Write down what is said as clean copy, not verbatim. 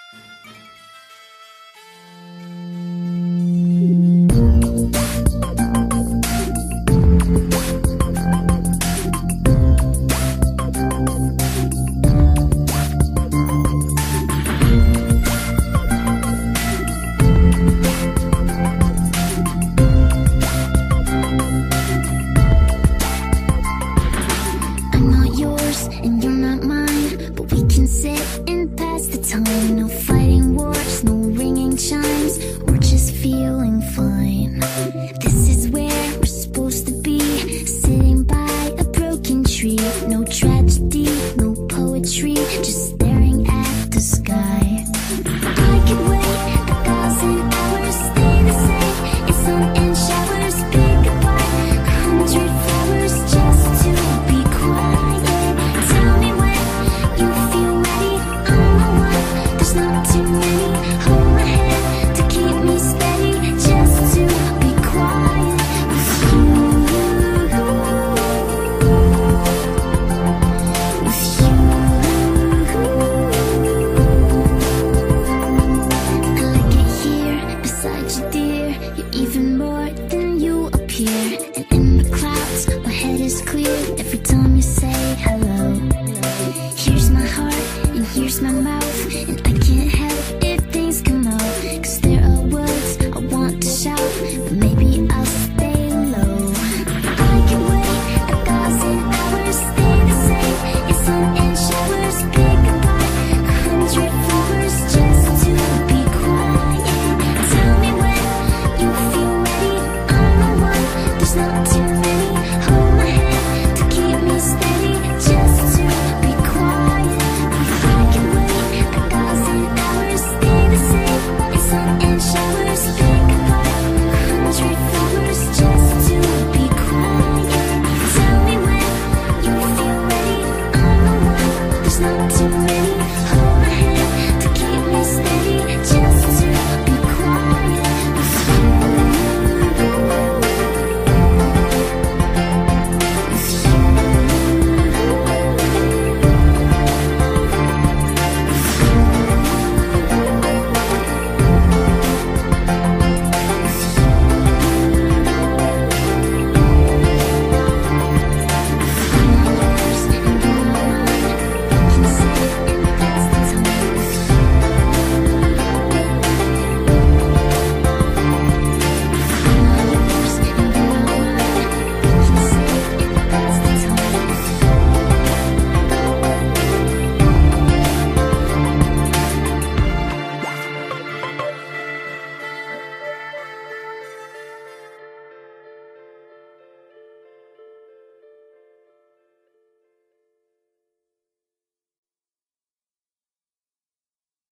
And you're not mine, but we can sit and pass the time. No fighting wars, no ringing chimes. We're just feeling fine. This is where we're supposed to be, sitting by a broken tree. No tragedy, no poetry, just staring at the sky. I could wait 1,000 hours, stay the same in sun and showers. Pick apart 100 flowers just to be quiet. Tell me when you feel ready, I'm the one, there's not too many. Hold my hand to keep me steady, just to be quiet with you. With you. I like it here, beside you dear. You're even more than you appear. And in the clouds, my head is clear every time you say hello. Here's my heart and here's my mouth.